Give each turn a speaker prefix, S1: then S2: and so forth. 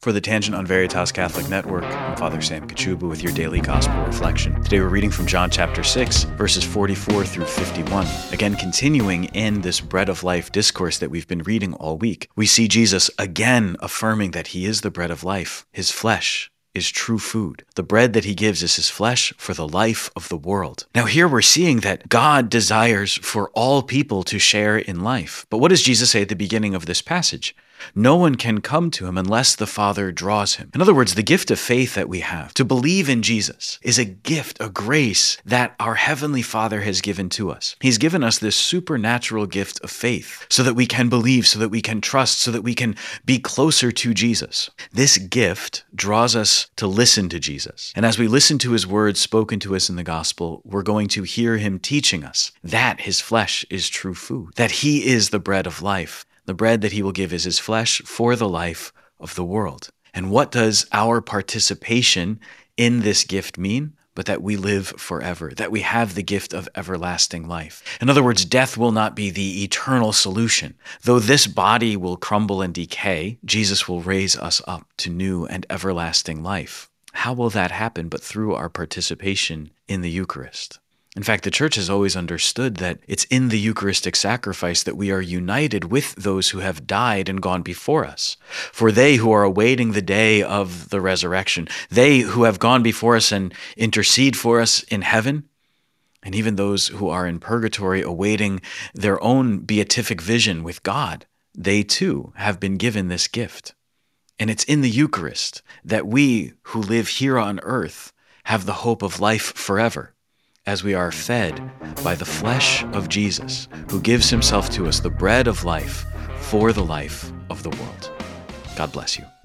S1: For the Tangent on Veritas Catholic Network, I'm Father Sam Kachuba with your daily gospel reflection. Today we're reading from John chapter 6, verses 44 through 51. Again, continuing in this bread of life discourse that we've been reading all week, we see Jesus again affirming that he is the bread of life. His flesh is true food. The bread that he gives is his flesh for the life of the world. Now here we're seeing that God desires for all people to share in life. But what does Jesus say at the beginning of this passage? No one can come to him unless the Father draws him. In other words, the gift of faith that we have, to believe in Jesus, is a gift, a grace that our Heavenly Father has given to us. He's given us this supernatural gift of faith so that we can believe, so that we can trust, so that we can be closer to Jesus. This gift draws us to listen to Jesus. And as we listen to his words spoken to us in the gospel, we're going to hear him teaching us that his flesh is true food, that he is the bread of life. The bread that he will give is his flesh for the life of the world. And what does our participation in this gift mean? But that we live forever, that we have the gift of everlasting life. In other words, death will not be the eternal solution. Though this body will crumble and decay, Jesus will raise us up to new and everlasting life. How will that happen but through our participation in the Eucharist? In fact, the Church has always understood that it's in the Eucharistic sacrifice that we are united with those who have died and gone before us. For they who are awaiting the day of the resurrection, they who have gone before us and intercede for us in heaven, and even those who are in purgatory awaiting their own beatific vision with God, they too have been given this gift. And it's in the Eucharist that we who live here on earth have the hope of life forever, as we are fed by the flesh of Jesus, who gives himself to us, the bread of life for the life of the world. God bless you.